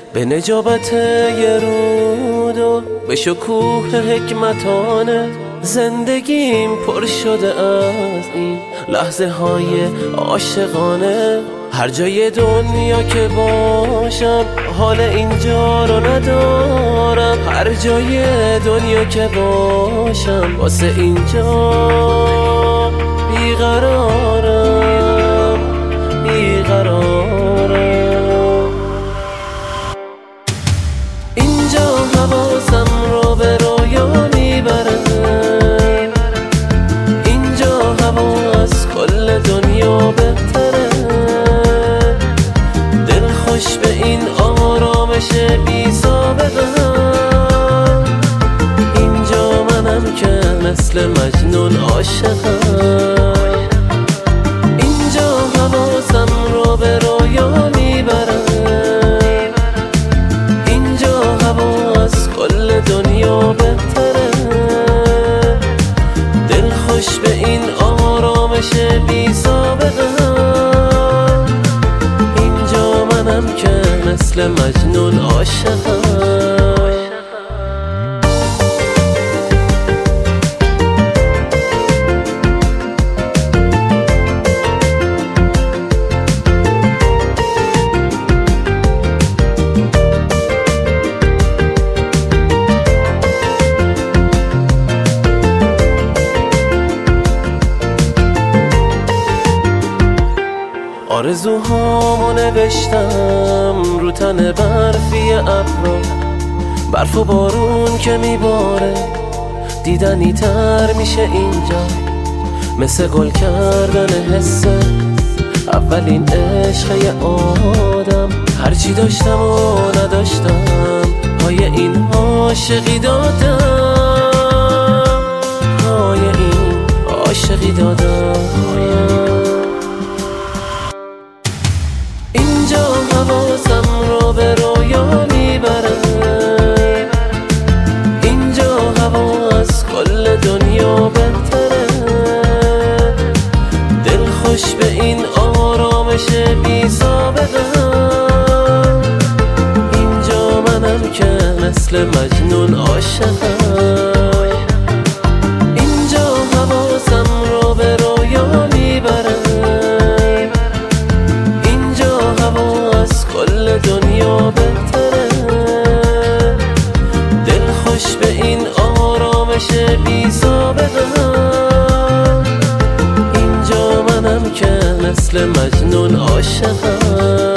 به نجابت یه رود و به شکوه حکمتانه زندگیم پر شده از این لحظه های عاشقانه. هر جای دنیا که باشم حال اینجا رو ندارم، هر جای دنیا که باشم واسه اینجا بیقرارم بیقرارم. اینجا حواسم رو به رویا میبره، اینجا هوا از کل دنیا بهتره. دل خوش به این آرامش بی سابقه، اینجا منم که مثل مجنون عاشقم. اینجا حواسم رو به رویا میبره، اینجا هوا از کل دنیا بهتره. دل خوش به این آرامش بی سابقه، اینجا منم که مثل مجنون عاشقم. آرزوهامو نوشتم رو تن برفی ابرا، برف و بارون که میباره دیدنی تر میشه اینجا. مثل گل کردن حسه اولین عشق یه آدم، هرچی داشتم و نداشتم پای این عاشقی دادم، پای این عاشقی دادم. اینجا حواسم رو به رویا میبره، اینجا هوا از کل دنیا بهتره. دل خوش به این آرامش بی سابقه، اینجا منم که مثل مجنون عاشقم. اینجا حواسم رو به رویا میبره، کل دنیا بهتره. دل خوش به این آرامش بی سابقه، اینجا منم که مثل مجنون عاشقم.